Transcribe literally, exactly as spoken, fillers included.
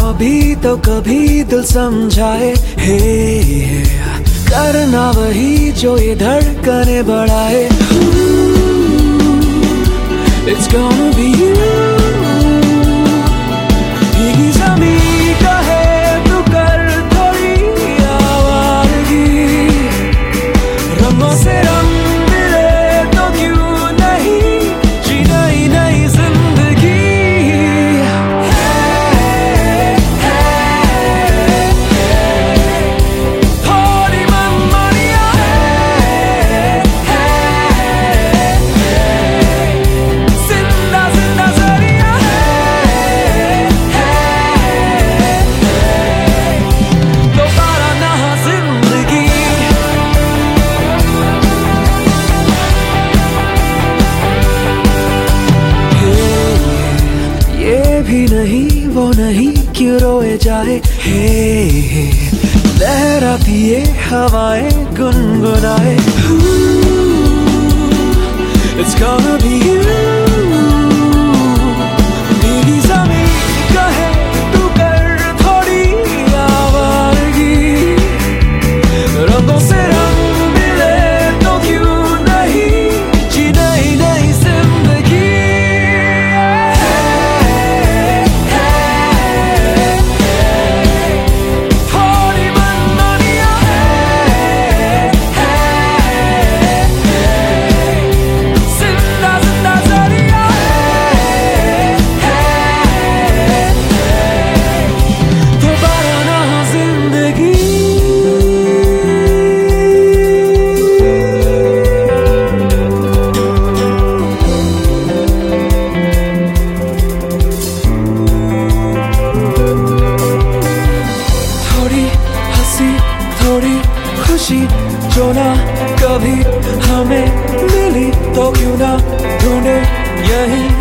भी तो कभी दिल समझाए, हे, हे करना वही जो ये धड़कने बढ़ाए। It's gonna be you। भीगी ज़मीं कहे तू कर थोड़ी आवारगी, रंगों से रंग मिले तो क्यों नहीं, जी नई नई जिंदगी। थोड़ी मनमानियाँ, जिंदा जिंदा ज़रिया, दोबारा ना जिंदगी। ये भी नहीं वो नहीं क्यों रोए जाए, हे, हे लहराती ये हवाएं गुनगुनाए। It's gonna be you। भीगी ज़मीं कहे तू कर थोड़ी आवारगी, रंगों से रंग मिले तो क्यों नहीं, जी नई नई जिंदगी। थोड़ी मनमानियाँ, जिंदा जिंदा ज़रिया, दोबारा ना जिंदगी। थोड़ी हंसी थोड़ी खुशी जो ना कभी हमें मिली, तो क्यों ना ढूंढे यही